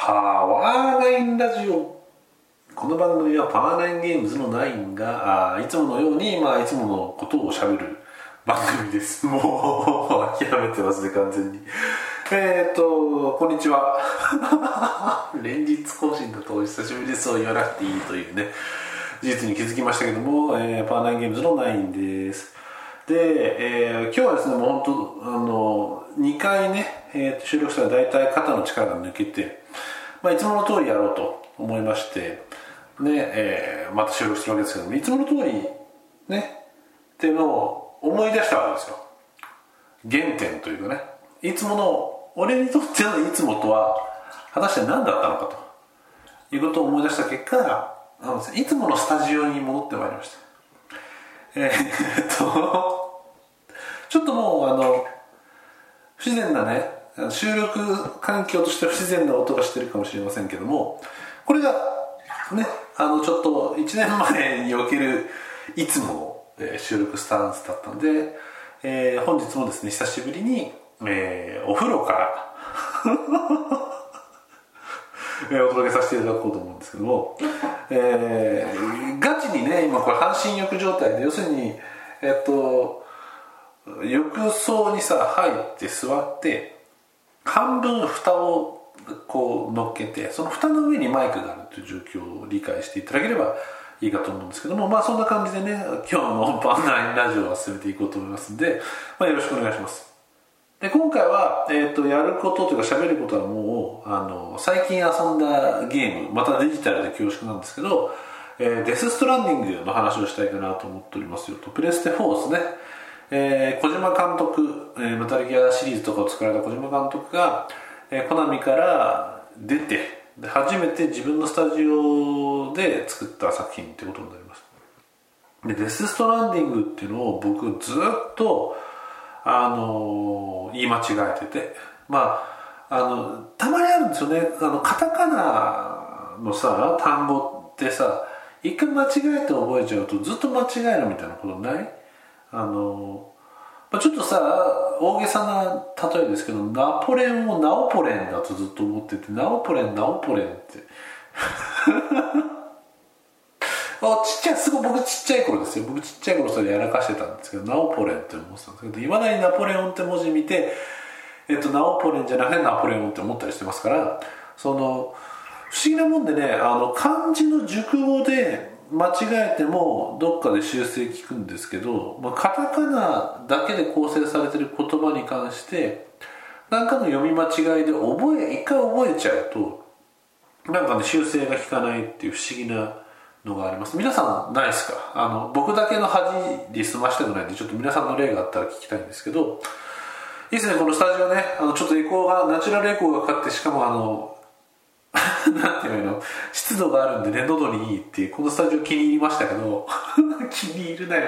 パワーナインラジオ。この番組はパワーナインゲームズのナインがいつものように、いつものことをしゃべる番組です。もう諦めてますね、完全に。こんにちは。連日更新だとお久しぶりですを言わなくていいというね、事実に気づきましたけども、パワーナインゲームズのナインです。で、今日はですね、もう本当2回ね、収録したら大体肩の力が抜けて、いつもの通りやろうと思いましてね、また収録するわけですけども、いつもの通りねっていうのを思い出したわけですよ。原点というかね、いつもの俺にとってのいつもとは果たして何だったのかということを思い出した結果、いつものスタジオに戻ってまいりました。ちょっともう不自然なね、収録環境として不自然な音がしてるかもしれませんけども、これがね、ちょっと1年前におけるいつもの、収録スタンスだったので、本日もですね、久しぶりに、お風呂からお届けさせていただこうと思うんですけども、ガチにね、今これ半身浴状態で、要するに浴槽にさ入って座って半分蓋をこう乗っけて、その蓋の上にマイクがあるという状況を理解していただければいいかと思うんですけども、そんな感じでね、今日のパンナインラジオは進めていこうと思いますので、よろしくお願いします。で、今回は、やることというか喋ることはもう最近遊んだゲーム、またデジタルで恐縮なんですけど、デスストランディングの話をしたいかなと思っておりますよと。プレステ4ですね。小島監督、メタルギアシリーズとかを作られた小島監督が、コナミから出て、で初めて自分のスタジオで作った作品ってことになります。で、デスストランディングっていうのを僕ずっと言い間違えてて、たまにあるんですよね。カタカナのさ単語ってさ、一回間違えて覚えちゃうとずっと間違えるみたいなことない？ちょっとさ大げさな例えですけど、ナポレオンをナオポレンだとずっと思ってて、ナオポレンナオポレンって僕ちっちゃい頃ですよ。僕ちっちゃい頃それやらかしてたんですけど、ナオポレンって思ってたんですけど、いまだにナポレオンって文字見て、ナオポレンじゃなくてナポレオンって思ったりしてますから、不思議なもんでね、漢字の熟語で間違えてもどっかで修正聞くんですけど、カタカナだけで構成されてる言葉に関して何かの読み間違いで一回覚えちゃうと修正が効かないっていう不思議なのがあります。皆さんないですか？僕だけの恥に済ましてもないんで、ちょっと皆さんの例があったら聞きたいんですけど、いいですね、このスタジオね、ちょっとナチュラルエコーがかかって、しかもなんていうの、湿度があるんでね、喉にいいっていう、このスタジオ気に入りましたけど気に入るなよ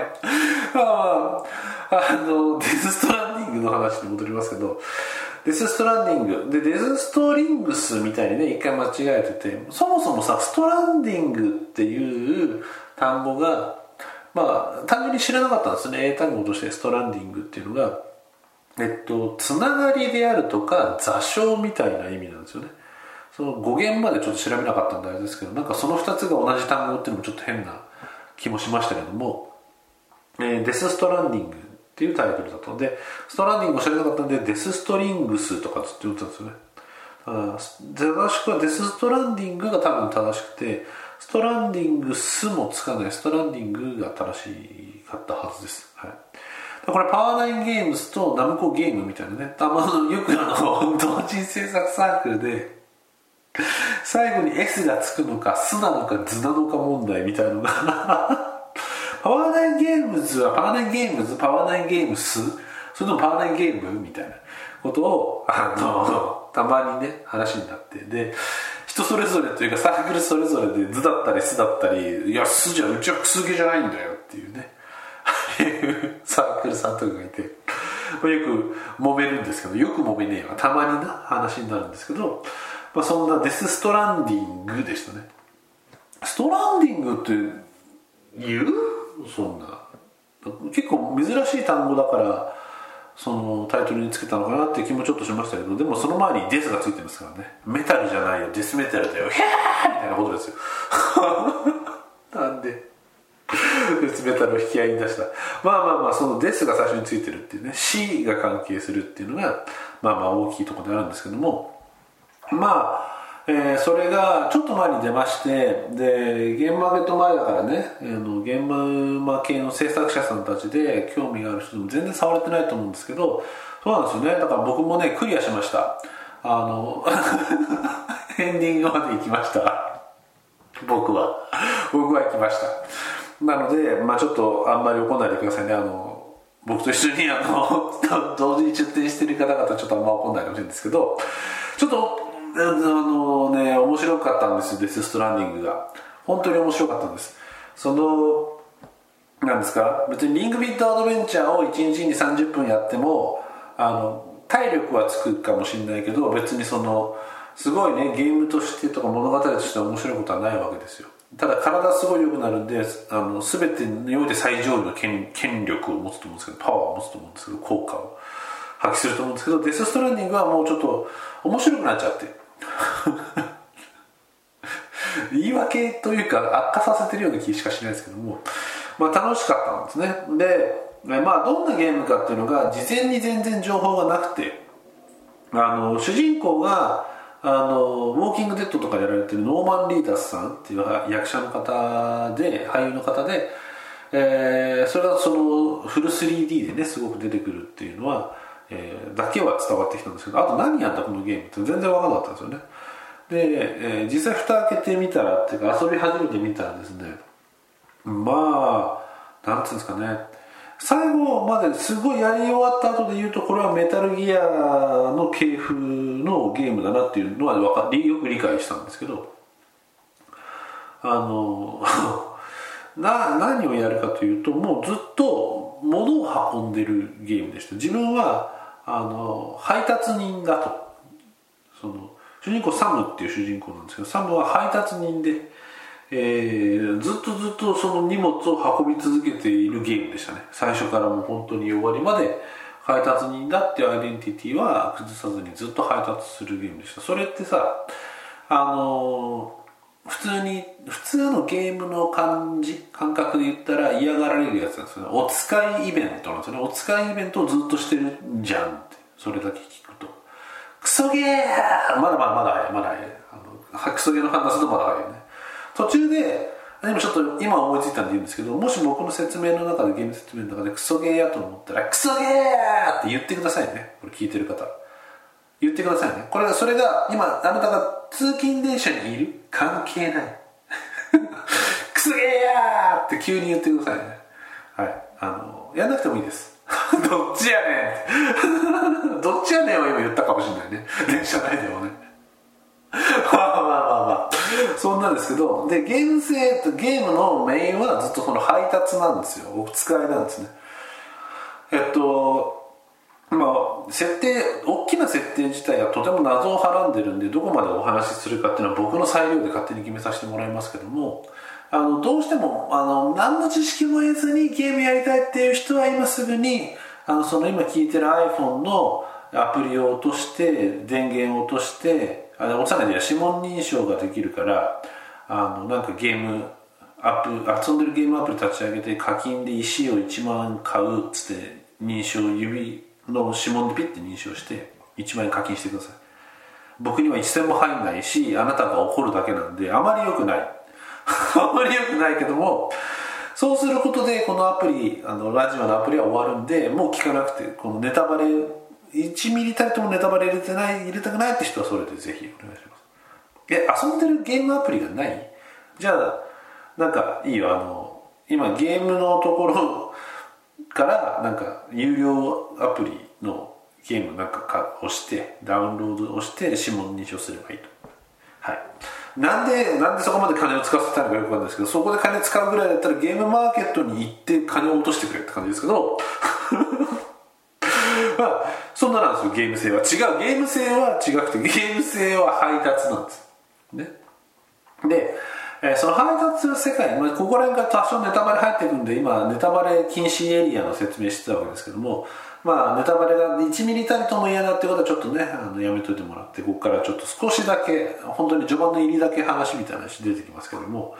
デスストランディングの話に戻りますけど、デスストランディングでデスストリングスみたいにね、一回間違えてて、そもそもさ、ストランディングっていう単語が単純に知らなかったんですね。英単語としてストランディングっていうのがつながりであるとか座礁みたいな意味なんですよね。その語源までちょっと調べなかったんであれですけど、その2つが同じ単語っていうのもちょっと変な気もしましたけども、デスストランディングっていうタイトルだったので、ストランディングを知らなかったのでデスストリングスとかずっと言ってたんですよね。正しくはデスストランディングが多分正しくて、ストランディングスもつかない、ストランディングが正しかったはずです。はい。これパワーナインゲームズとナムコゲームみたいなね、よく同人制作サークルで最後に S がつくのかスなのかズなのか問題みたいなのがパワーナインゲームズはパワーナインゲームズ、パワーナインゲームス、それともパワーナインゲームみたいなことをたまにね話になって、で人それぞれというかサークルそれぞれでズだったりスだったり、いやスじゃうちはクスゲじゃないんだよっていうねサークルさんとかがいて、よく揉めるんですけど、よく揉めねえわ、たまにな話になるんですけど、そんなデスストランディングでしたね。ストランディングって言う？そんな結構珍しい単語だからそのタイトルにつけたのかなっていう気もちょっとしましたけど、でもその前にデスがついてるんですからね。メタルじゃないよ、デスメタルだよ、ヒャーみたいなことですよなんでデスメタルを引き合いに出した。まあそのデスが最初についてるっていうね、死が関係するっていうのが大きいところであるんですけども、それがちょっと前に出まして、でゲームマーケット前だからね、ゲームマ系の制作者さんたちで興味がある人でも全然触れてないと思うんですけど、そうなんですよね。だから僕もねクリアしました。エンディングまで行きました。僕は行きました。なのでちょっとあんまり怒らないでくださいね。僕と一緒に同時に出展してる方々ちょっとあんま怒らないでほしいんですけど、ちょっと面白かったんですよ、デスストランディングが。本当に面白かったんです。なんですか、別にリングフィットアドベンチャーを1日に30分やっても体力はつくかもしれないけど、別にすごいねゲームとしてとか物語として面白いことはないわけですよ。ただ体すごい良くなるんで、全てにおいて最上位の権力を持つと思うんですけど、パワーを持つと思うんですけど、効果を発揮すると思うんですけど、デスストランディングはもうちょっと面白くなっちゃって言い訳というか悪化させてるような気しかしないですけども、楽しかったんですね。でどんなゲームかっていうのが事前に全然情報がなくて、主人公がウォーキングデッドとかやられてるノーマン・リーダースさんっていう役者の方で、俳優の方で、それがフル 3D でねすごく出てくるっていうのは、だけは伝わってきたんですけど、あと何やったこのゲームって全然分からなかったんですよね。で、実際蓋開けてみたらっていうか遊び始めてみたらですね、なんていうんですかね、最後まですごいやり終わった後で言うと、これはメタルギアの系譜のゲームだなっていうのはよく理解したんですけど、何をやるかというと、もうずっと物を運んでるゲームでした。自分は配達人だと。主人公サムっていう主人公なんですけど、サムは配達人で、ずっとその荷物を運び続けているゲームでしたね。最初からもう本当に終わりまで配達人だっていうアイデンティティは崩さずにずっと配達するゲームでした。それってさ、普通のゲームの感覚で言ったら嫌がられるやつなんですよね。お使いイベントなんですよね。お使いイベントをずっとしてるじゃんって、それだけ聞くとクソゲー、まだ早い。クソゲーの話すとまだ早いね。途中でもちょっと今思いついたんで言うんですけど、もし僕の説明の中で、ゲーム説明の中でクソゲーやと思ったらクソゲーって言ってくださいね。これ聞いてる方言ってくださいね。それが今あなたが通勤電車にいる、関係ないクソゲーやーって急に言ってくださいね。はい、やんなくてもいいですどっちやねんどっちやねんは今言ったかもしれないね、電車内でもねそんなんですけど、でゲームのメインはずっとその配達なんですよ。お使いなんですね。大きな設定自体はとても謎をはらんでるんで、どこまでお話しするかっていうのは僕の裁量で勝手に決めさせてもらいますけども、どうしても何の知識も得ずにゲームやりたいっていう人は今すぐにその今聞いてる iPhone のアプリを落として、電源を落として、落とさないで指紋認証ができるから、なんかゲーム遊んでるゲームアプリ立ち上げて、課金で石を1万買うっつって認証、指の指紋でピッて認証して1万円課金してください。僕には一銭も入んないし、あなたが怒るだけなんであまり良くないあまり良くないけども、そうすることでこのアプリラジオのアプリは終わるんで、もう聞かなくて、このネタバレ1ミリたりともネタバレ入れたくないって人はそれでぜひお願いします。遊んでるゲームアプリがない？じゃあなんかいいよ、今ゲームのところからなんか有料アプリのゲームなんか押してダウンロードをして指紋認証すればいいと。はい。なんでそこまで金を使わせたのかよくわかんないですけど、そこで金使うぐらいだったらゲームマーケットに行って金を落としてくれって感じですけどそんななんですよ。ゲーム性は違う。ゲーム性は違くて、ゲーム性は配達なんですね。でその配達する世界、ここら辺から多少ネタバレ入ってくるんで今ネタバレ禁止エリアの説明してたわけですけども、ネタバレが1ミリたりとも嫌だってことはちょっとねやめといてもらって、ここからちょっと少しだけ本当に序盤の入りだけ話みたいな話出てきますけども、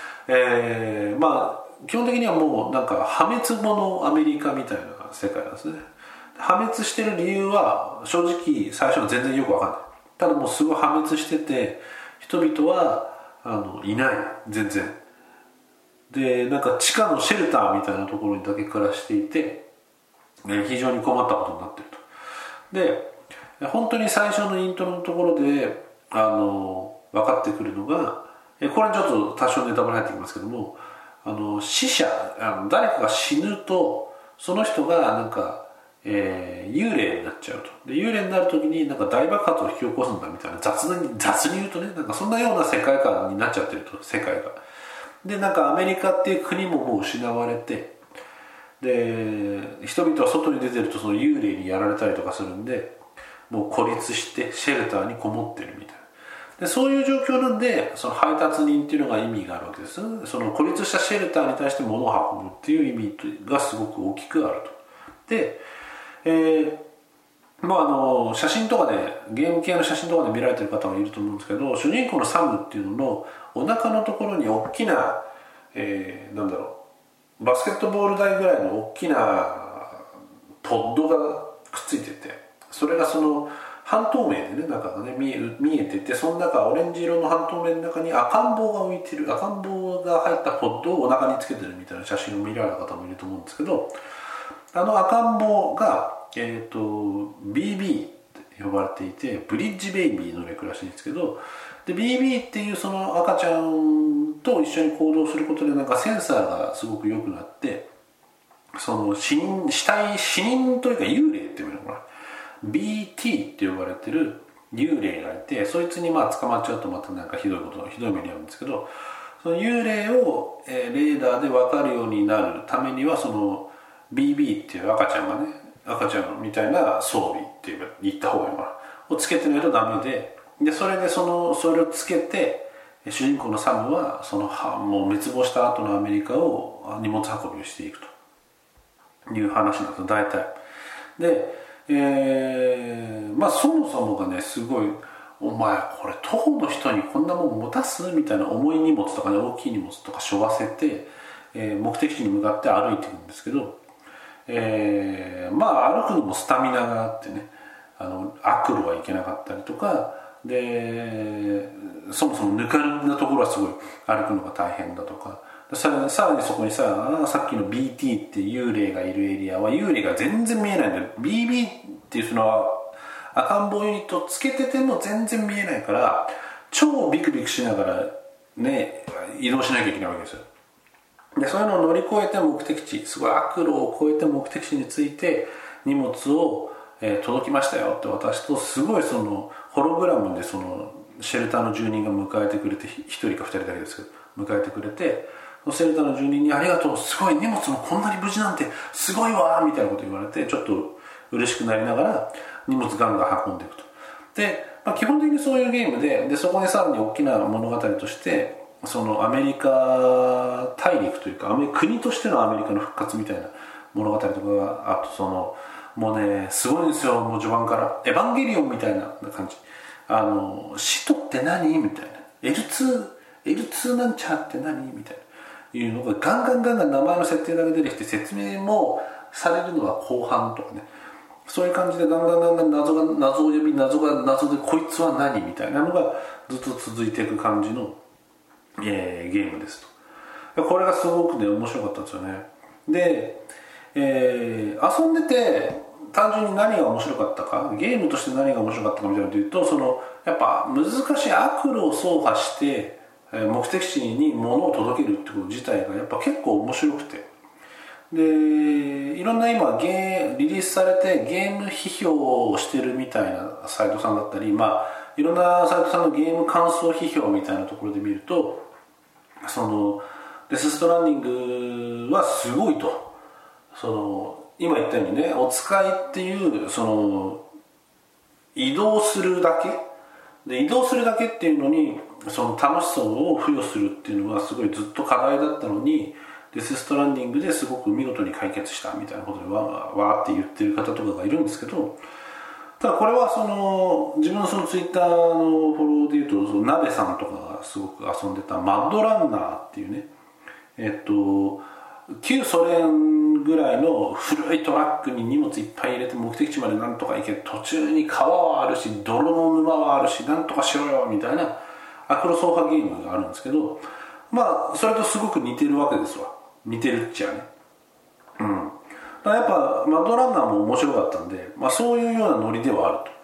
基本的にはもうなんか破滅後のアメリカみたいな世界なんですね。破滅してる理由は正直最初は全然よく分かんない。ただもうすごい破滅してて人々はいない全然で、なんか地下のシェルターみたいなところにだけ暮らしていて、非常に困ったことになっていると。で本当に最初のイントロのところで分かってくるのが、これちょっと多少ネタバレ入ってきますけども、死者誰かが死ぬとその人がなんか、幽霊になっちゃうと。で幽霊になる時になんか大爆発を引き起こすんだみたいな、雑に言うとね、なんかそんなような世界観になっちゃってると、世界が。でなんかアメリカっていう国ももう失われて、で人々は外に出てるとその幽霊にやられたりとかするんで、もう孤立してシェルターにこもってるみたいな。でそういう状況なんでその配達人っていうのが意味があるわけです。その孤立したシェルターに対して物を運ぶっていう意味がすごく大きくあると。で、写真とかでゲーム系の写真とかで見られてる方もいると思うんですけど、主人公のサムっていうののお腹のところに大きな、バスケットボール台ぐらいの大きなポッドがくっついてて、それがその半透明でね、中がね見えてて、その中オレンジ色の半透明の中に赤ん坊が浮いてる、赤ん坊が入ったポッドをお腹につけてるみたいな写真を見られた方もいると思うんですけど、赤ん坊がBB って呼ばれていて、ブリッジベイビーの略らしいんですけど、で BB っていうその赤ちゃんと一緒に行動することでなんかセンサーがすごく良くなって、その死人というか幽霊っていうのかな、BT って呼ばれてる幽霊がいて、そいつに捕まっちゃうとまたなんかひどい目に遭うんですけど、その幽霊を、レーダーで分かるようになるためにはその BB っていう赤ちゃんみたいな装備って言った方がいいのかなをつけてないとダメで、それをつけて主人公のサムはもう滅亡した後のアメリカを荷物運びをしていくという話なんですよ大体で。そもそもがねすごい、お前これ徒歩の人にこんなもん持たすみたいな重い荷物とかね、大きい荷物とか背負わせて、目的地に向かって歩いていくんですけど、歩くのもスタミナがあってね、悪路はいけなかったりとかで、そもそもぬかるんだところはすごい歩くのが大変だとか、さらにそこにさっきの BT って幽霊がいるエリアは幽霊が全然見えないんだよ。 BB っていうその赤ん坊ユニットをつけてても全然見えないから、超ビクビクしながらね移動しなきゃいけないわけですよ。でそういうのを乗り越えて目的地、すごい悪路を越えて目的地に着いて荷物を、届きましたよって渡すと、すごいそのホログラムでそのシェルターの住人が迎えてくれて、1人か2人だけですけど迎えてくれて、シェルターの住人にありがとう、すごい荷物もこんなに無事なんてすごいわみたいなこと言われて、ちょっと嬉しくなりながら荷物ガンガン運んでいくと。で、基本的にそういうゲームでそこにさらに大きな物語としてそのアメリカ大陸というか国としてのアメリカの復活みたいな物語とかが、あともうねすごいんですよ、もう序盤からエヴァンゲリオンみたいな感じ。使徒って何みたいな、 L2 なんちゃって何みたいないうのがガンガン名前の設定だけ出てきて、説明もされるのは後半とかね、そういう感じでガンガン謎を呼び、謎が謎でこいつは何みたいなのがずっと続いていく感じの、ゲームですと。これがすごくね面白かったんですよね。で、遊んでて単純に何が面白かったか、ゲームとして何が面白かったかみたいなのというと、やっぱ難しい悪路を走破して目的地に物を届けるってこと自体がやっぱ結構面白くて、でいろんな今リリースされてゲーム批評をしてるみたいなサイトさんだったり、いろんなサイトさんのゲーム感想批評みたいなところで見ると、デス・ストランディングはすごいと。今言ったようにね、お使いっていう移動するだけで移動するだけっていうのにその楽しさを付与するっていうのはすごいずっと課題だったのに、デス・ストランディングですごく見事に解決したみたいなことでわーって言ってる方とかがいるんですけど、ただこれはその自分のそのツイッターのフォローでいうと、その鍋さんとかがすごく遊んでたマッドランナーっていうね、旧ソ連ぐらいの古いトラックに荷物いっぱい入れて目的地までなんとか行け、途中に川はあるし泥の沼はあるしなんとかしろよみたいなアクロ走破ゲームがあるんですけど、まあそれとすごく似てるわけですわ。似てるっちゃね。だからやっぱマッドランナーも面白かったんで、まあ、そういうようなノリではある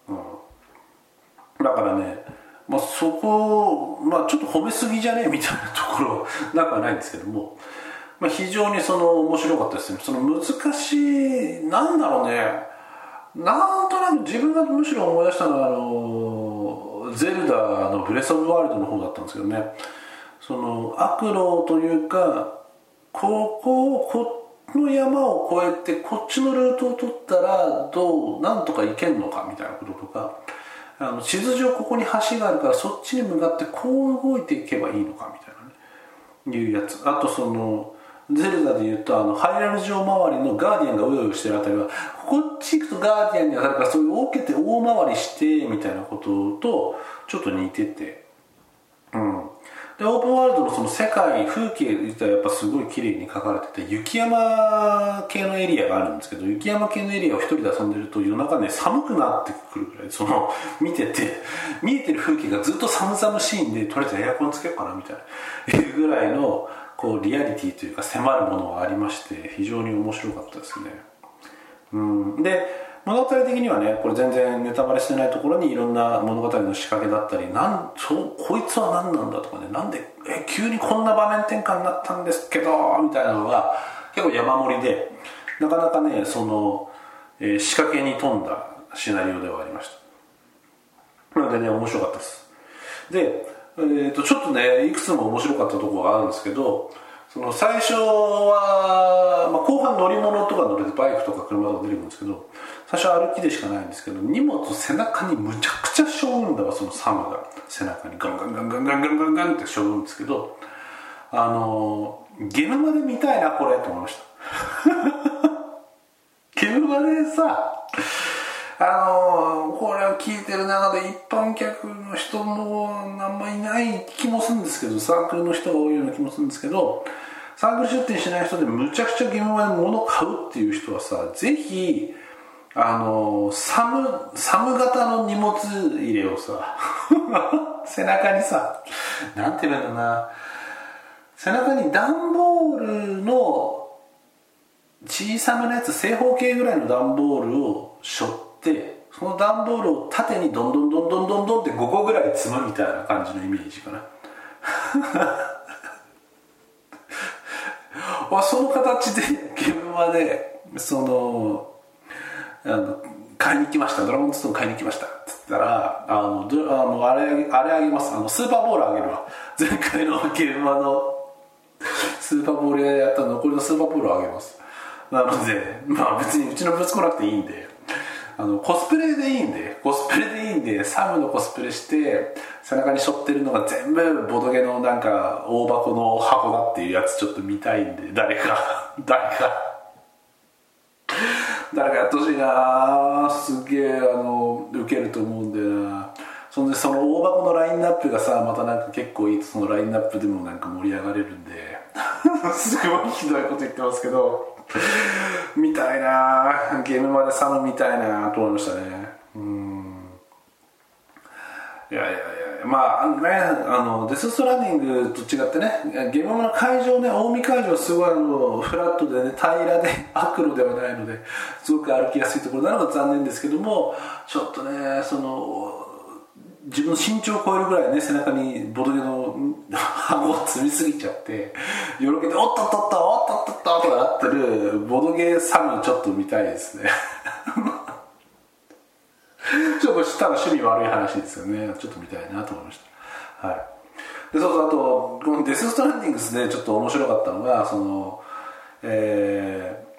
と、だからね、まあ、そこ、まあ、ちょっと褒めすぎじゃねえみたいなところなくはないんですけども、まあ、非常にその面白かったですね。その難しい、なんだろうね、なんとなく自分がむしろ思い出したのはゼルダのブレスオブワールドの方だったんですけどね、そのアクロというか、この山を越えてこっちのルートを取ったらなんとか行けんのかみたいなこととか、地図上ここに橋があるからそっちに向かってこう動いていけばいいのかみたいなね、いうやつ。あとそのゼルダでいうとハイラル城周りのガーディアンがうようよしてるあたりは、こっち行くとガーディアンに当たるから、そういう大けて大回りしてみたいなこととちょっと似てて、でオープンワールドのその世界風景自体はやっぱすごい綺麗に描かれてて、雪山系のエリアがあるんですけど、雪山系のエリアを一人で遊んでると夜中ね寒くなってくるぐらい、その見えてる風景がずっと寒々しいんで、とりあえずエアコンつけようかなみたいないうぐらいのこうリアリティというか迫るものがありまして、非常に面白かったですね。で物語的にはね、これ全然ネタバレしてないところにいろんな物語の仕掛けだったり、こいつは何なんだとかね、なんで急にこんな場面転換になったんですけどみたいなのが結構山盛りで、なかなかねその、仕掛けに富んだシナリオではありました。なのでね面白かったです。で、ちょっとねいくつも面白かったところがあるんですけど、その最初は、後半乗り物とか乗れてバイクとか車とか出てくるんですけど、最初は歩きでしかないんですけど、荷物背中にむちゃくちゃ背負うんだわ。そのサムが背中にガンガンガンガンガンガンガンガンって背負うんですけど、ゲームまで見たいなこれと思いましたゲームまでさ、これを聞いてる中で一般客の人もあんまいない気もするんですけど、サークルの人が多いような気もするんですけど、サークル出店しない人でむちゃくちゃゲームまで物を買うっていう人はさ、ぜひサム型の荷物入れをさ背中にさ、なんて言うんだろうな、背中に段ボールの小さめのやつ、正方形ぐらいの段ボールを背負って、その段ボールを縦にどんどんどんどんどんどんって5個ぐらい積むみたいな感じのイメージかなその形でゲームまで買いに来ました、ドラゴンストーン買いに来ましたって言ったら、あれあげます、スーパーボールあげるわ。前回のゲームのスーパーボールやった残りのスーパーボールをあげます。なので別にうちのぶつ来なくていいんで、コスプレでいいんでサムのコスプレして背中に背負ってるのが全部ボドゲのなんか大箱の箱だっていうやつちょっと見たいんで、誰かやってほしいな。すげえウケると思うんだよな。その大箱のラインナップがさ、またなんか結構いいと、そのラインナップでもなんか盛り上がれるんですごいひどいこと言ってますけど見たいな、ゲームまでサム見たいなと思いましたね。いやデス・ストランディングと違ってね、ゲームの会場ね、近江会場すごいフラットでね、平らでアクロではないので、すごく歩きやすいところなのが残念ですけども、ちょっとね自分の身長を超えるぐらいね、背中にボドゲの箱を積みすぎちゃってよろけておっとっとっとおっとっとっととかなってるボドゲサムちょっと見たいですねちょっとしたら趣味悪い話ですよね。ちょっと見たいなと思いました。はい。で、そうそう、あとこのデス・ストランディングスでちょっと面白かったのが、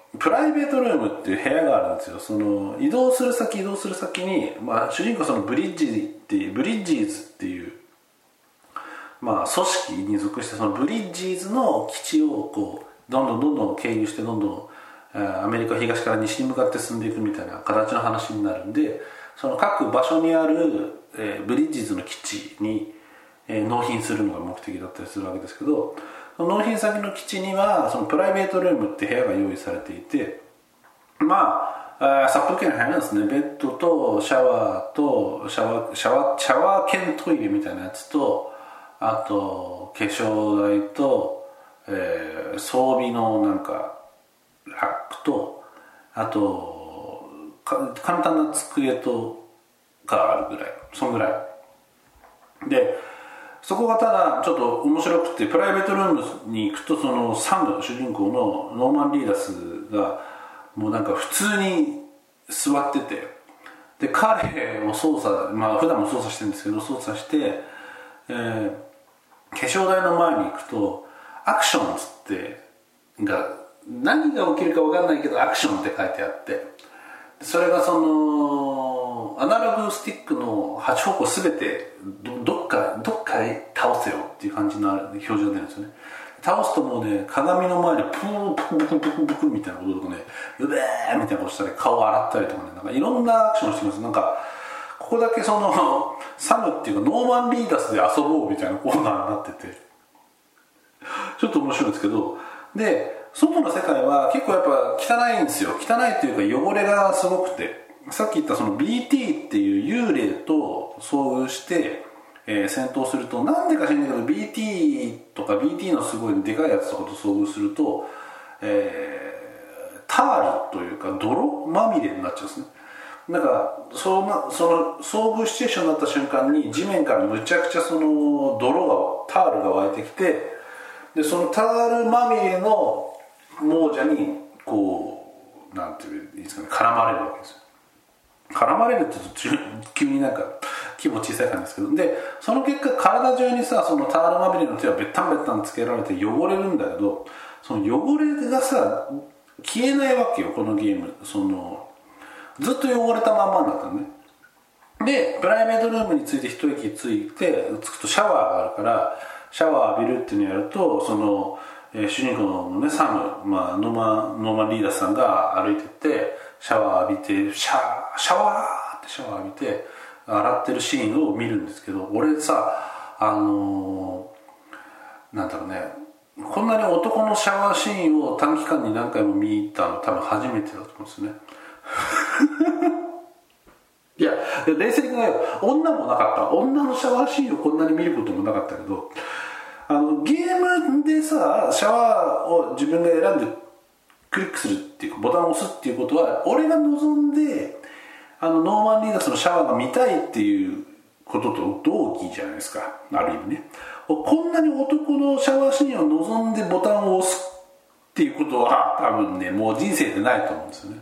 プライベートルームっていう部屋があるんですよ。その移動する先に、主人公はそのブリッジーズっていう、組織に属して、そのブリッジーズの基地をこうどんどん経由して、どんどんアメリカ東から西に向かって進んでいくみたいな形の話になるんで、その各場所にある、ブリッジーズの基地に、納品するのが目的だったりするわけですけど、その納品先の基地にはそのプライベートルームって部屋が用意されていて、殺風景な部屋なんですね。ベッドとシャワー兼トイレみたいなやつと、あと化粧台と、装備のなんかラックと、あと簡単な机とがあるぐらい、そんぐらいで、そこがただちょっと面白くて、プライベートルームに行くと、そのサム主人公のノーマン・リーダスがもうなんか普通に座ってて、で彼を操作、普段も操作してるんですけど、操作して、化粧台の前に行くとアクションって何が起きるか分かんないけどアクションって書いてあって、それがそのアナログスティックの8方向全てどっかへ倒せよっていう感じの表示が出るんですよね。倒すともうね、鏡の前でプープクプクプクみたいなこととかね、うべーみたいなことしたり、顔洗ったりとかね、なんかいろんなアクションしてます。なんかここだけそのサムっていうかノーマン・リーダスで遊ぼうみたいなコーナーになってて、ちょっと面白いんですけど、で外の世界は結構やっぱ汚いんですよ。汚いっていうか汚れがすごくて、さっき言ったその BT っていう幽霊と遭遇して、戦闘すると、なんでか知らないけど BT とか BT のすごいでかいやつとかと遭遇すると、タールというか泥まみれになっちゃうんですね。なんかその遭遇シチュエーションになった瞬間に地面からむちゃくちゃそのタールが湧いてきて、でそのタールまみれの亡者にこうなんていうんですかね、絡まれるわけですよ。絡まれるって言うと急になんか規模小さい感じですけど、でその結果体中にさ、そのタールまみれの手はベッタンベッタンつけられて汚れるんだけど、その汚れがさ消えないわけよ、このゲーム。そのずっと汚れたまんまになったのね。でプライベートルームについて一息つくとシャワーがあるから、シャワー浴びるっていうのをやると、その、主人公のねサム、ノーマン・リーダーさんが歩いてってシャワー浴びてシャワーってシャワー浴びて洗ってるシーンを見るんですけど、俺さなんだろうね、こんなに男のシャワーシーンを短期間に何回も見たの多分初めてだと思うんですね。いや冷静に考えよう、女もなかった。女のシャワーシーンをこんなに見ることもなかったけど、ゲームでさシャワーを自分が選んでクリックするっていうかボタンを押すっていうことは、俺が望んでノーマン・リーダスのシャワーが見たいっていうことと同義じゃないですか、ある意味ね。こんなに男のシャワーシーンを望んでボタンを押すっていうことは多分ね、もう人生でないと思うんですよね。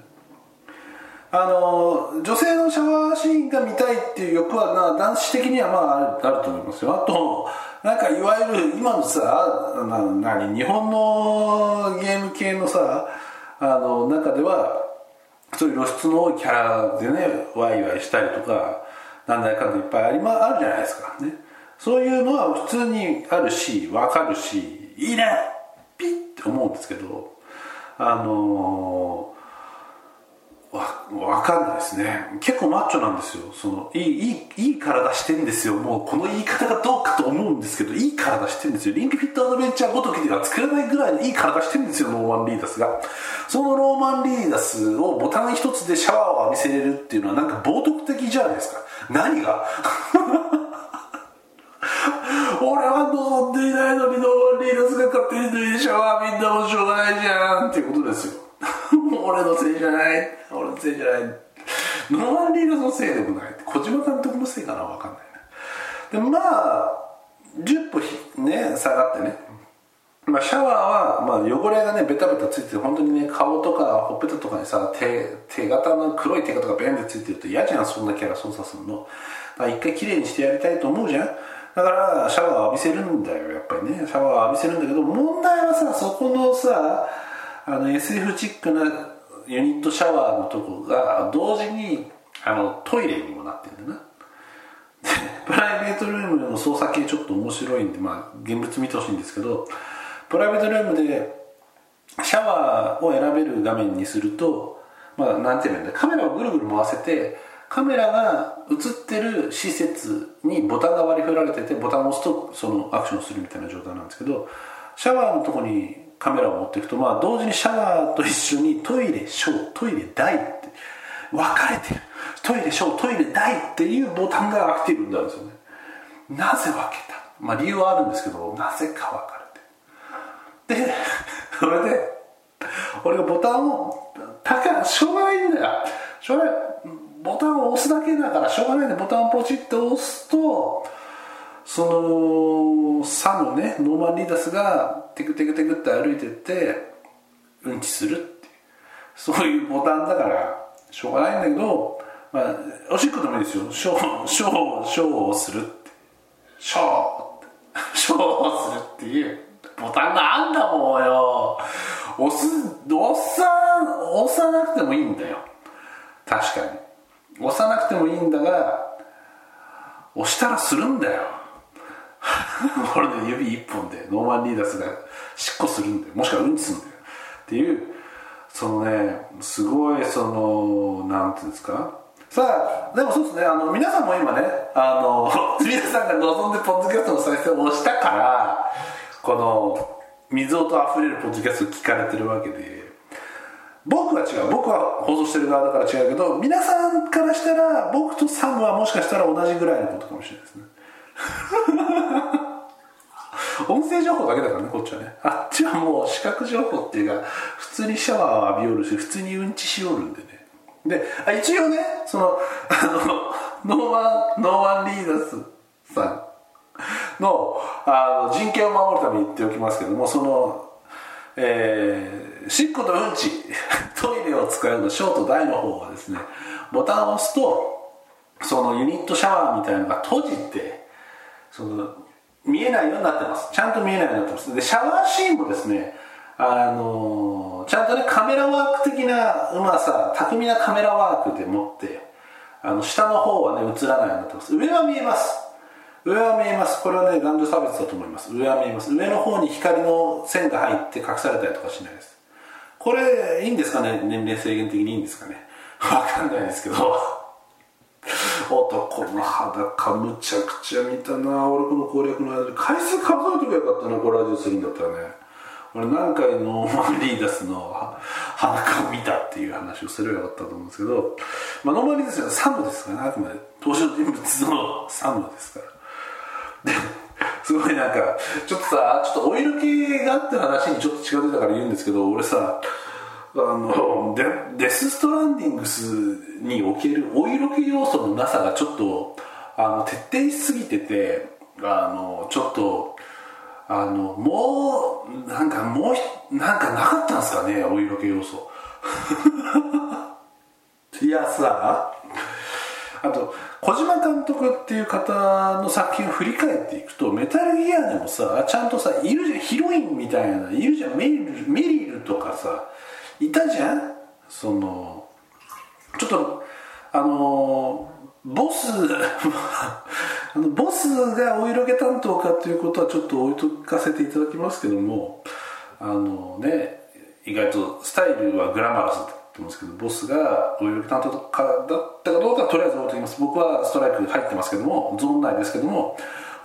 女性のシャワーシーンが見たいっていう欲は男子的にはあると思いますよ。あとなんかいわゆる今のさ日本のゲーム系のさ中ではそういう露出の多いキャラでねワイワイしたりとかなんだかんだいっぱいあるじゃないですかね。そういうのは普通にあるし分かるし、いいねピッって思うんですけど、わかんないですね。結構マッチョなんですよ。そのいい体してんですよ。もうこの言い方がどうかと思うんですけど、いい体してんですよ。リンクフィットアドベンチャーごときでは作れないぐらいのいい体してんですよ、ノーマン・リーダスが。そのノーマン・リーダスをボタン一つでシャワーを浴びせれるっていうのはなんか冒涜的じゃないですか。何が俺は望んでいないのにノーマン・リーダスが勝手に脱いでシャワー浴びんだもんしょうがないじゃんっていうことですよ。俺のせいじゃない。ノーマン・リーダスのせいでもない。小島監督のせいかな、分かんないね。で10歩ね下がってね、シャワーは、汚れがねベタベタついてて、本当にね顔とかほっぺたとかにさ手形の黒い手形がベンってついてると嫌じゃん、そんなキャラ操作するの。一回きれいにしてやりたいと思うじゃん。だからシャワー浴びせるんだよ、やっぱりね。シャワー浴びせるんだけど、問題はさ、そこのさ SF チックなユニットシャワーのとこが同時にトイレにもなってるんだな。でプライベートルームの操作系ちょっと面白いんで、現物見てほしいんですけど、プライベートルームでシャワーを選べる画面にすると、なんていうんだ、カメラをぐるぐる回せて、カメラが映ってる施設にボタンが割り振られてて、ボタンを押すとそのアクションするみたいな状態なんですけど、シャワーのとこにカメラを持っていくと、同時にシャワーと一緒にトイレ小トイレ大って分かれてる、トイレ小トイレ大っていうボタンがアクティブになるんですよね。なぜ分けた、理由はあるんですけど、なぜか分かれてる。でそれで俺がボタンをしょうがないんだよ、しょうがない、ボタンを押すだけだからしょうがないんで、ボタンをポチッと押すと、そのサムね、ノーマン・リーダスがテクテクテクって歩いてってうんちするっていう、そういうボタンだからしょうがないんだけど、おしっこでもいいですよ。ショーをするって、ショーをするっていうボタンがあんだもんよ。押さなくてもいいんだよ。確かに押さなくてもいいんだが、押したらするんだよ。俺の指一本でノーマン・リーダスがしっこするんだよ、もしくはうんちするんだよっていう、そのね、すごいそのなんていうんですか。さあでもそうですね、皆さんも今ね、皆さんが望んでポッドキャストの再生を押したから、この水音あふれるポッドキャスト聞かれてるわけで、僕は違う、僕は放送してる側だから違うけど、皆さんからしたら僕とサムはもしかしたら同じぐらいのことかもしれないですね。音声情報だけだからね、こっちはね。あっちはもう視覚情報っていうか、普通にシャワーを浴びよるし、普通にうんちしよるんでね。で一応ね、そのノーマン・リーダスさんの人権を守るために言っておきますけども、そのしっことうんちトイレを使うの小と大の方はですね、ボタンを押すとそのユニットシャワーみたいなのが閉じて、その見えないようになってます。ちゃんと見えないようになってます。でシャワーシーンもですね、ちゃんとね、カメラワーク的なうまさ、巧みなカメラワークでもって下の方はね映らないようになってます。上は見えます。これはね、男女差別だと思います。上は見えます。上の方に光の線が入って隠されたりとかしないです。これいいんですかね、年齢制限的にいいんですかね、わかんないですけど男の裸むちゃくちゃ見たな。俺この攻略の間で回数数えとけばよかったな、これラジオするんだったらね。俺何回ノーマン・リーダスの裸を見たっていう話をすればよかったと思うんですけど、ノーマン・リーダスはサムですからね、あくまで登場人物のサムですから。ですごいなんかちょっとオイル系がって話にちょっと近づいたから言うんですけど、俺さ、デス・ストランディングスにおけるオイル系要素のなさがちょっと徹底しすぎてて、ちょっともうなんかなかったんですかね、オイル系要素いやさ、あと小島監督っていう方の作品を振り返っていくと、メタルギアでもさ、ちゃんとさいるじゃん、ヒロインみたいな、いるじゃん、メリルとかさいたじゃん。そのちょっとボスボスがお色気担当かということはちょっと置いとかせていただきますけども、ね、意外とスタイルはグラマラスだと思うんですけど、ボスがお色気担当かだったかどうかはとりあえず置いときます。僕はストライク入ってますけども、ゾーン内ですけども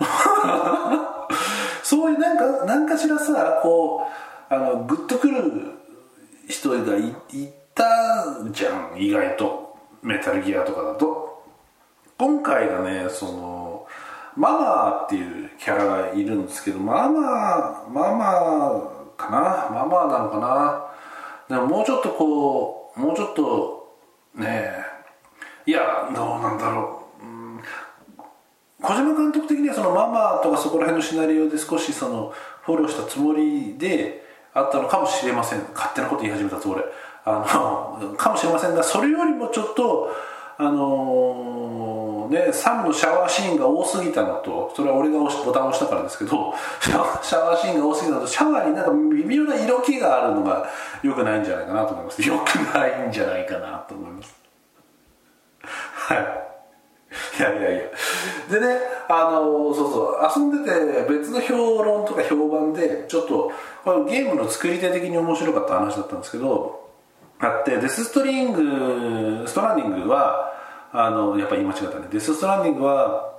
そういうなんかしらさ、こうグッとくる人がいたじゃん、意外と。メタルギアとかだと今回がね、そのママっていうキャラがいるんですけど、ママかな、ママなのかな。でももうちょっとね、いやどうなんだろう、小島監督的にはそのママとかそこら辺のシナリオで少しそのフォローしたつもりであったのかもしれません。勝手なこと言い始めたつもりかもしれませんが、それよりもちょっとサムのシャワーシーンが多すぎたのと、それは俺がボタンを押したからですけど、シャワーシーンが多すぎたのと、シャワーになんか微妙な色気があるのが良くないんじゃないかなと思います。良くないんじゃないかなと思います。はい。いやでね、遊んでて別の評論とか評判でちょっとこれゲームの作り手的に面白かった話だったんですけど、あって、ストランディングはやっぱり言い間違ったね。デスストランディングは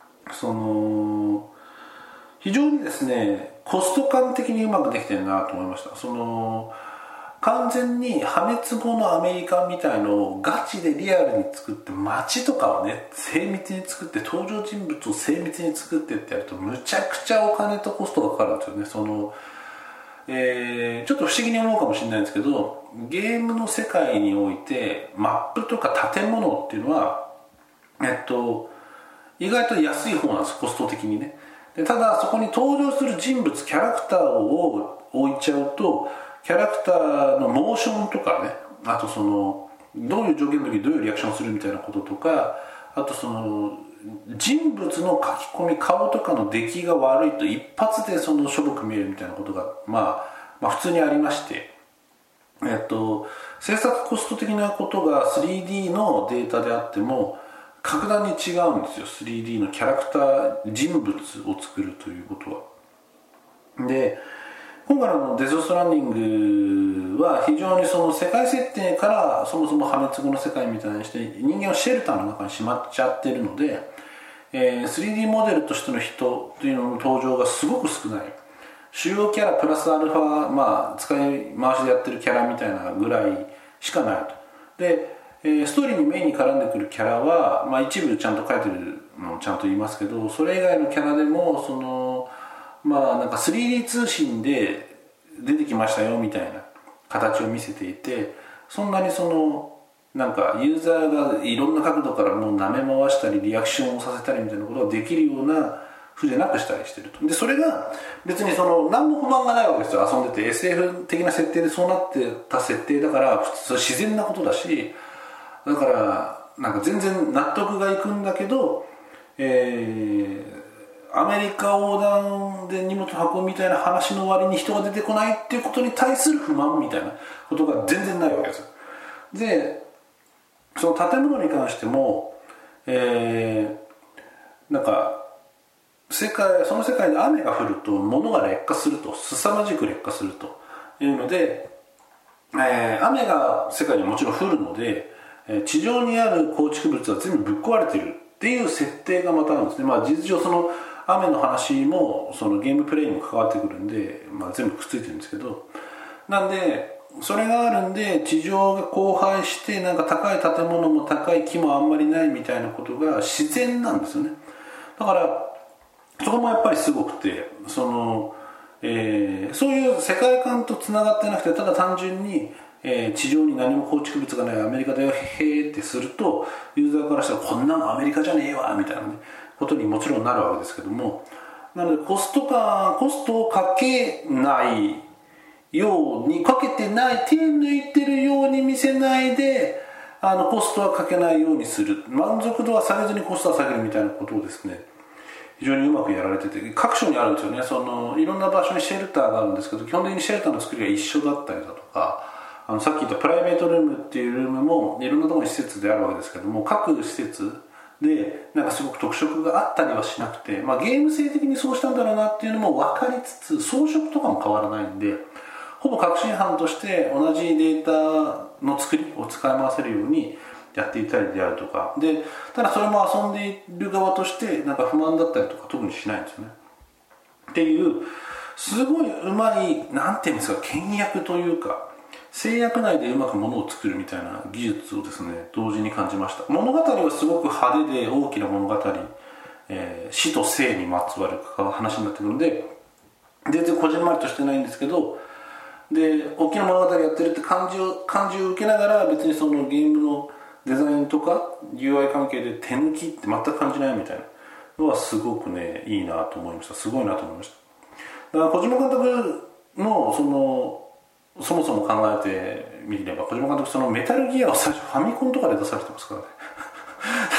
非常にですねコスト感的にうまくできてるなと思いました。完全に破滅後のアメリカみたいのをガチでリアルに作って、街とかをね精密に作って、登場人物を精密に作ってってやるとむちゃくちゃお金とコストがかかるんですよね。ちょっと不思議に思うかもしれないんですけど、ゲームの世界においてマップとか建物っていうのは意外と安い方なんです、コスト的にね。でただそこに登場する人物、キャラクターを置いちゃうと、キャラクターのモーションとかね、あとどういう条件の時にどういうリアクションするみたいなこととか、あと人物の書き込み、顔とかの出来が悪いと一発でしょぼく見えるみたいなことが普通にありまして、制作コスト的なことが 3D のデータであっても格段に違うんですよ。 3D のキャラクター、人物を作るということは。で今回のデスストランディングは非常に世界設定からそもそも破滅後の世界みたいにして人間をシェルターの中にしまっちゃってるので、3D モデルとしての人というのの登場がすごく少ない。主要キャラプラスアルファ、使い回しでやってるキャラみたいなぐらいしかないと。でストーリーにメインに絡んでくるキャラは、一部ちゃんと書いてるのをちゃんと言いますけど、それ以外のキャラでもなんか 3D 通信で出てきましたよみたいな形を見せていて、そんなになんかユーザーがいろんな角度からもう舐め回したりリアクションをさせたりみたいなことができるような風でなくしたりしてると。でそれが別に何も不満がないわけですよ。遊んでて SF 的な設定でそうなってた設定だから普通自然なことだし、だからなんか全然納得がいくんだけど、アメリカ横断で荷物運ぶみたいな話の割に人が出てこないっていうことに対する不満みたいなことが全然ないわけですよ。でその建物に関しても、なんかその世界で雨が降ると物が劣化すると、凄まじく劣化するというので、雨が世界にもちろん降るので、地上にある構築物は全部ぶっ壊れてるっていう設定がまたあるんですね。事実上雨の話もゲームプレイにも関わってくるんで、全部くっついてるんですけど、なんでそれがあるんで地上が荒廃して、なんか高い建物も高い木もあんまりないみたいなことが自然なんですよね。だからそこもやっぱりすごくて、そういう世界観とつながってなくて、ただ単純に地上に何も構築物がないアメリカだよへーってすると、ユーザーからしたらこんなのアメリカじゃねえわみたいなねことにもちろんなるわけですけども、なのでコストをかけないように、かけてない手抜いてるように見せないで、コストはかけないようにする、満足度は下げずにコストは下げるみたいなことをですね非常にうまくやられてて、各所にあるんですよね。いろんな場所にシェルターがあるんですけど、基本的にシェルターの作りが一緒だったりだとか、さっき言ったプライベートルームっていうルームもいろんなところに施設であるわけですけども、各施設でなんかすごく特色があったりはしなくて、ゲーム性的にそうしたんだろうなっていうのも分かりつつ、装飾とかも変わらないんで、ほぼ革新犯として同じデータの作りを使い回せるようにやっていたりであるとかで、ただそれも遊んでいる側としてなんか不満だったりとか特にしないんですよね。っていうすごいうまい、なんていうんですか、倹約というか制約内でうまくものを作るみたいな技術をですね同時に感じました。物語はすごく派手で大きな物語、死と生にまつわる話になってくるので全然こじんまりとしてないんですけど、で大きな物語やってるって感じを受けながら、別にゲームのデザインとか UI 関係で手抜きって全く感じないみたいなのはすごくねいいなと思いました。すごいなと思いました。だから小島監督のそもそも考えてみれば、小島監督メタルギアを最初ファミコンとかで出されてますからね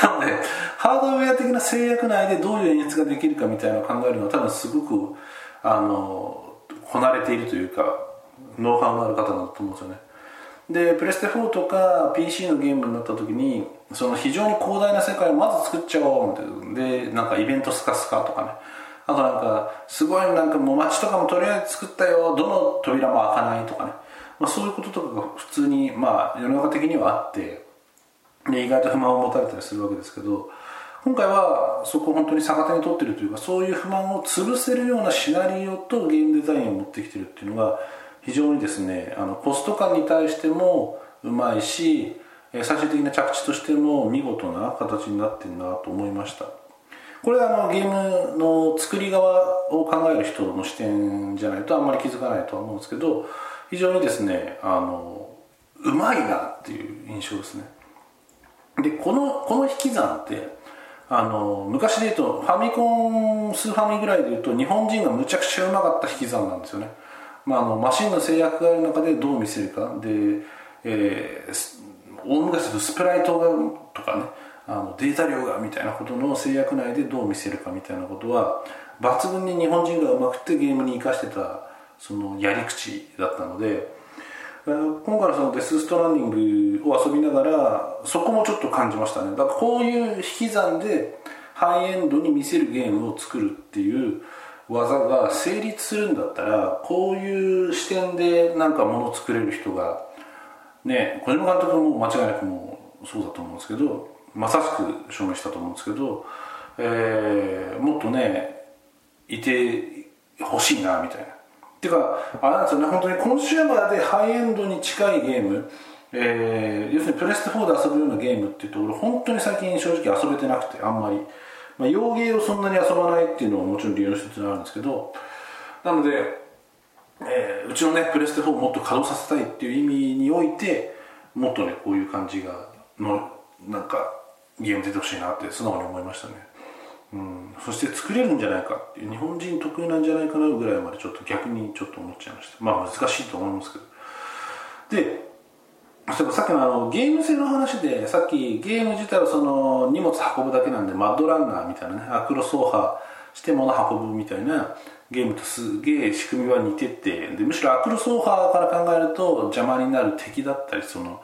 なのでハードウェア的な制約内でどういう演出ができるかみたいなのを考えるのは多分すごくこなれているというかノウハウのある方だと思うんですよね。でプレステ4とか PC のゲームになった時にその非常に広大な世界をまず作っちゃおうみたいなでなんかイベントスカスカとかねあとなんかすごいなんかもう街とかもとりあえず作ったよどの扉も開かないとかね、そういうこととかが普通に世の中的にはあってで意外と不満を持たれたりするわけですけど今回はそこを本当に逆手に取ってるというかそういう不満を潰せるようなシナリオとゲームデザインを持ってきてるっていうのが非常にですねコスト感に対してもうまいし最終的な着地としても見事な形になってるなと思いました。これはゲームの作り側を考える人の視点じゃないとあんまり気づかないとは思うんですけど非常にですねうまいなっていう印象ですね。でこの引き算って昔で言うとファミコンスーファミぐらいで言うと日本人がむちゃくちゃうまかった引き算なんですよね。マシンの制約がある中でどう見せるかで、大昔のスプライトがとかねデータ量がみたいなことの制約内でどう見せるかみたいなことは抜群に日本人がうまくてゲームに生かしてたそのやり口だったので今回のそのデスストランディングを遊びながらそこもちょっと感じましたね。だからこういう引き算でハイエンドに見せるゲームを作るっていう技が成立するんだったらこういう視点でなんかものを作れる人がね小島監督も間違いなくもそうだと思うんですけどまさしく証明したと思うんですけど、もっとねいてほしいなみたいなっていうかあれなんですよね本当にコンシューマーでハイエンドに近いゲーム、要するにプレステ4で遊ぶようなゲームっていうと俺本当に最近正直遊べてなくてあんまり洋ゲーをそんなに遊ばないっていうのももちろん理由の一つになるんですけどなので、うちのねプレステ4をもっと稼働させたいっていう意味においてもっとねこういう感じがのなんかゲーム出てほしいなって素直に思いましたね。そして作れるんじゃないかっていう日本人得意なんじゃないかなぐらいまでちょっと逆にちょっと思っちゃいました。難しいと思いますけどでさっきのゲーム性の話でさっきゲーム自体はその荷物運ぶだけなんでマッドランナーみたいなねアクロ走破して物運ぶみたいなゲームとすげえ仕組みは似ててでむしろアクロ走破から考えると邪魔になる敵だったりその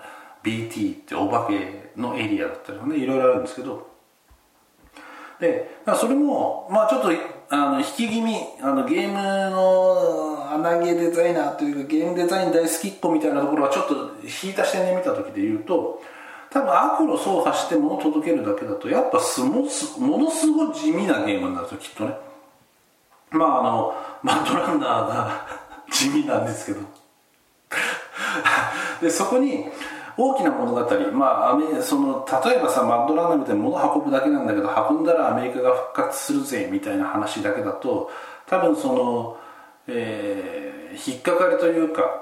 BT ってお化けのエリアだったりとかねいろいろあるんですけどでそれもちょっと引き気味ゲームの穴ゲーデザイナーというかゲームデザイン大好きっ子みたいなところはちょっと引いた視点で見た時で言うと多分アクロ走破して物を届けるだけだとやっぱものすごい地味なゲームになるんですよきっとね。マッドランナーが地味なんですけどでそこに大きな物語、その例えばさマッドランナーみたいに物運ぶだけなんだけど運んだらアメリカが復活するぜみたいな話だけだと多分その、引っかかりというか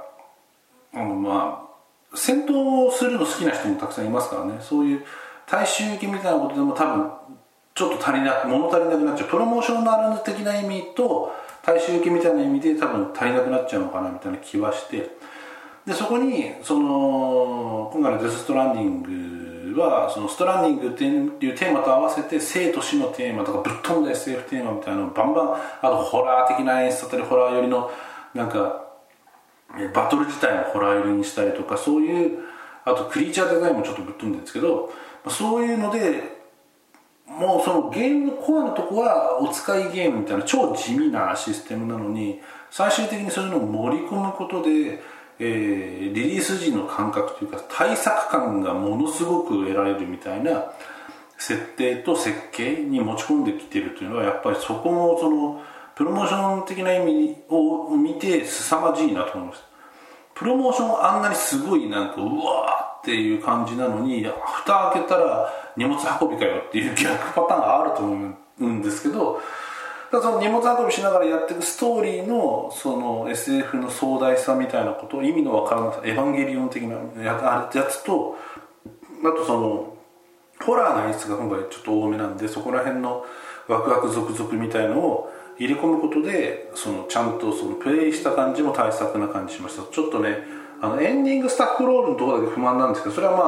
戦闘するの好きな人もたくさんいますからねそういう大衆受けみたいなことでも多分ちょっと物足りなくなっちゃうプロモーショナル的な意味と大衆受けみたいな意味で多分足りなくなっちゃうのかなみたいな気はしてでそこにその今回のデスストランディングはそのストランディングっていうテーマと合わせて生と死のテーマとかぶっ飛んだ SF テーマみたいなのをバンバンあとホラー的な演出だったりホラー寄りのなんかバトル自体もホラー寄りにしたりとかそういうあとクリーチャーデザインもちょっとぶっ飛んでるんですけどそういうのでもうそのゲームのコアのとこはお使いゲームみたいな超地味なシステムなのに最終的にそういうのを盛り込むことで、リリース時の感覚というか対策感がものすごく得られるみたいな設定と設計に持ち込んできてるというのはやっぱりそこもそのプロモーション的な意味を見て凄まじいなと思います。プロモーションあんなにすごいなんかうわーっていう感じなのに蓋開けたら荷物運びかよっていう逆パターンがあると思うんですけどだその荷物運びしながらやっていくストーリーのその SF の壮大さみたいなこと意味のわからなさエヴァンゲリオン的なやつとあとそのホラーの演出が今回ちょっと多めなんでそこら辺のワクワクゾクゾクみたいのを入れ込むことでそのちゃんとそのプレイした感じも大作な感じしました。ちょっとねエンディングスタッフロールのところだけ不満なんですけどそれは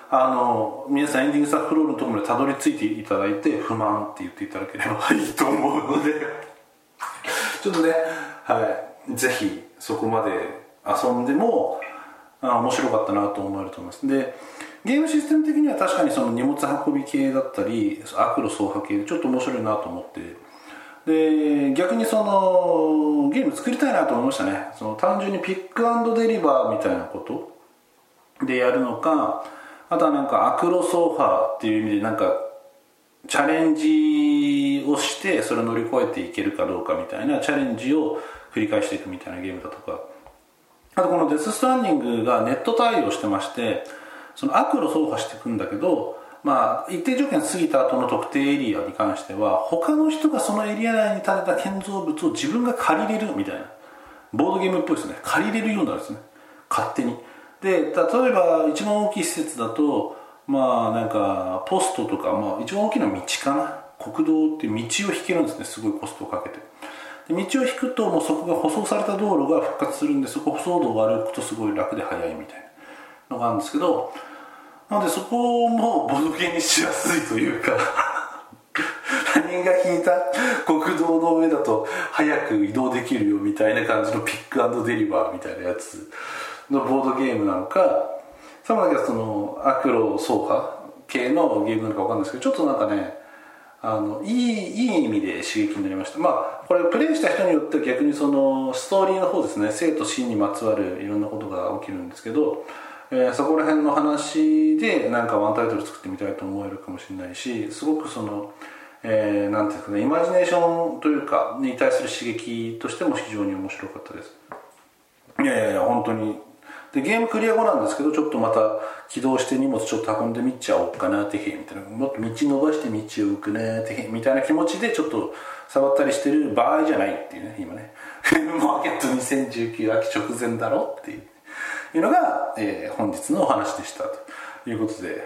皆さんエンディングサクロールのところまでたどり着いていただいて不満って言っていただければいいと思うのでちょっとね、ぜひそこまで遊んでも面白かったなと思えると思います。でゲームシステム的には確かにその荷物運び系だったりアクロ走破系でちょっと面白いなと思って、で逆にそのゲーム作りたいなと思いましたね。その単純にピックアンドデリバーみたいなことでやるのか、あとはなんかアクロ走破っていう意味でなんかチャレンジをしてそれを乗り越えていけるかどうかみたいなチャレンジを繰り返していくみたいなゲームだとか、あとこのデスストランディングがネット対応してまして、そのアクロ走破していくんだけど、一定条件過ぎた後の特定エリアに関しては他の人がそのエリア内に建てた建造物を自分が借りれるみたいな、ボードゲームっぽいですね。借りれるようになるんですね、勝手に。で例えば一番大きい施設だとなんかポストとか、一番大きな道かな、国道っていう道を引けるんですね、すごいコストをかけて。で道を引くともうそこが舗装された道路が復活するんで、そこ舗装道を歩くとすごい楽で速いみたいなのがあるんですけど、なのでそこもボードゲームにしやすいというか他人が引いた国道の上だと早く移動できるよみたいな感じのピックアンドデリバーみたいなやつのボードゲームなのか、さらにそのアクロ走破系のゲームなのか分かんないですけど、ちょっとなんかねいい意味で刺激になりました。これプレイした人によっては逆にそのストーリーの方ですね、生と死にまつわるいろんなことが起きるんですけど、そこら辺の話でなんかワンタイトル作ってみたいと思えるかもしれないし、すごくそのなんていうんですかね、イマジネーションというかに対する刺激としても非常に面白かったです。いや本当に。でゲームクリア後なんですけど、ちょっとまた起動して荷物ちょっと運んでみちゃおうかなてへみたいな、もっと道伸ばして道を行くなてへみたいな気持ちでちょっと触ったりしてる場合じゃないっていうね、今ねゲームマーケット2019秋直前だろっていうのが、本日のお話でしたということで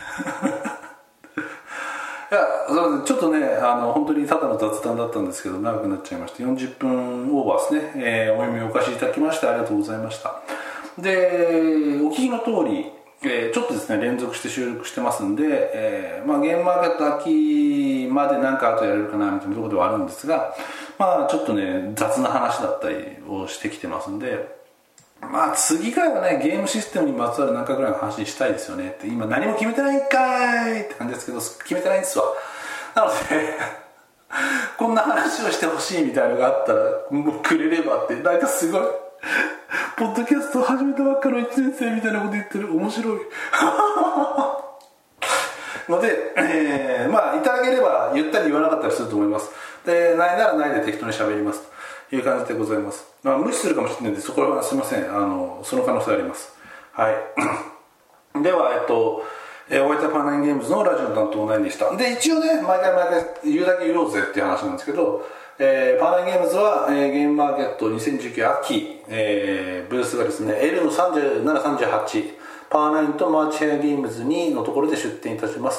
いやちょっとね本当にただの雑談だったんですけど長くなっちゃいまして40分オーバーですね、お読みをお貸しいただきましてありがとうございました。でお聞きの通り、ちょっとですね連続して収録してますんで、ゲームマーケット秋までなんかあとやれるかなみたいなところではあるんですが、ちょっとね雑な話だったりをしてきてますんで、次からはねゲームシステムにまつわる何かぐらいの話したいですよねって、今何も決めてないんかいって感じですけど決めてないんですわ。なのでこんな話をしてほしいみたいなのがあったらもうくれればって、なんかすごいポッドキャストを始めたばっかの1年生みたいなこと言ってる、面白いので、いただければ言ったり言わなかったりすると思います。でないならないで適当に喋りますという感じでございます。無視するかもしれないんでそこはすいません、その可能性あります。はいでは大分パーナインゲームズのラジオの担当9でした。で一応ね毎回言うだけ言おうぜっていう話なんですけど、パーナインゲームズは、ゲームマーケット2019秋、ブースがですね L の3738パーナインとマーチヘアゲームズ2のところで出展いたします。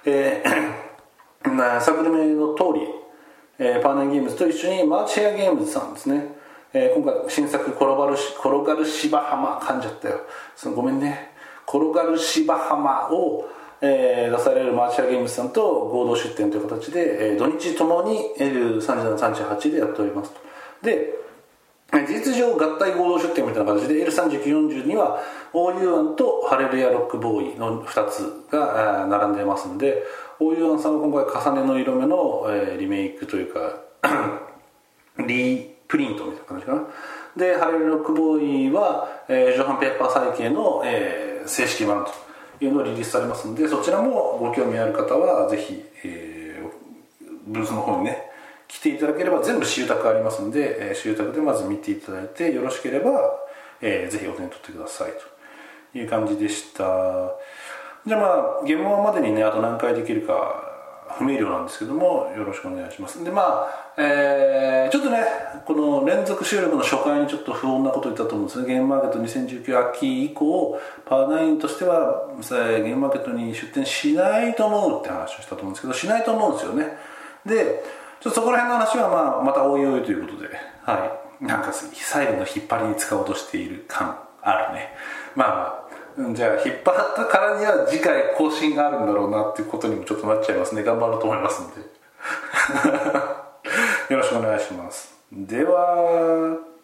サブ名の通り、パーナインゲームズと一緒にマーチヘアゲームズさんですね、今回新作転がる芝浜噛んじゃったよ、ごめんね、転がる芝浜を、出されるマーチヘアゲームズさんと合同出展という形で、土日ともに L3738 でやっておりますと。で事実上合体合同出展みたいな形で L3940 には OU1 とハレルヤロックボーイの2つが並んでますんで、 OU1 さんは今回重ねの色目のリメイクというかリプリントみたいな感じかな。でハレルヤロックボーイは、ジョハン・ペッパー再建の、正式版というのをリリースされますので、そちらもご興味ある方はぜひ、ブースの方にね来ていただければ、全部私有宅ありますので、私有宅でまず見ていただいて、よろしければ、ぜひお手に取ってくださいという感じでした。じゃあゲーム1までにねあと何回できるか不明瞭なんですけども、よろしくお願いします。でちょっとねこの連続収録の初回にちょっと不穏なこと言ったと思うんですね。ゲームマーケット2019秋以降パー9としてはゲームマーケットに出展しないと思うって話をしたと思うんですけど、しないと思うんですよね。でちょっとそこら辺の話はまたおいおいということで、なんか最後の引っ張りに使おうとしている感あるね。 じゃあ引っ張ったからには次回更新があるんだろうなっていうことにもちょっとなっちゃいますね。頑張ろうと思いますのでよろしくお願いします。では。